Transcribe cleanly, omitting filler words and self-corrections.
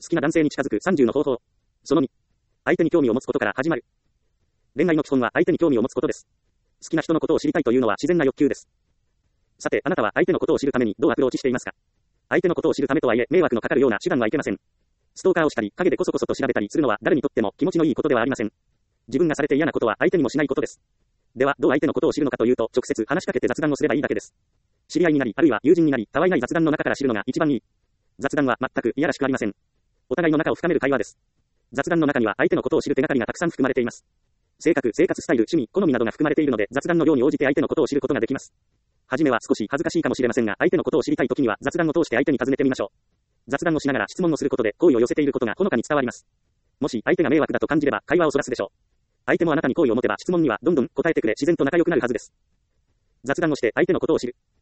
好きな男性に近づく30の方法。その2。相手に興味を持つことから始まる。恋愛の基本は相手に興味を持つことです。好きな人のことを知りたいというのは自然な欲求です。さて、あなたは相手のことを知るためにどうアプローチしていますか？相手のことを知るためとはいえ、迷惑のかかるような手段はいけません。ストーカーをしたり、陰でこそこそと調べたりするのは誰にとっても気持ちのいいことではありません。自分がされて嫌なことは相手にもしないことです。では、どう相手のことを知るのかというと、直接話しかけて雑談をすればいいだけです。知り合いになり、あるいは友人になり、たわいない雑談の中から知るのが一番いい。雑談は全くいやらしくありません。お互いの仲を深める会話です。雑談の中には相手のことを知る手がかりがたくさん含まれています。性格、生活スタイル、趣味、好みなどが含まれているので、雑談の量に応じて相手のことを知ることができます。はじめは少し恥ずかしいかもしれませんが、相手のことを知りたいときには雑談を通して相手に尋ねてみましょう。雑談をしながら質問をすることで好意を寄せていることがほのかに伝わります。もし相手が迷惑だと感じれば会話をそらすでしょう。相手もあなたに好意を持てば質問にはどんどん答えてくれ、自然と仲良くなるはずです。雑談をして相手のことを知る。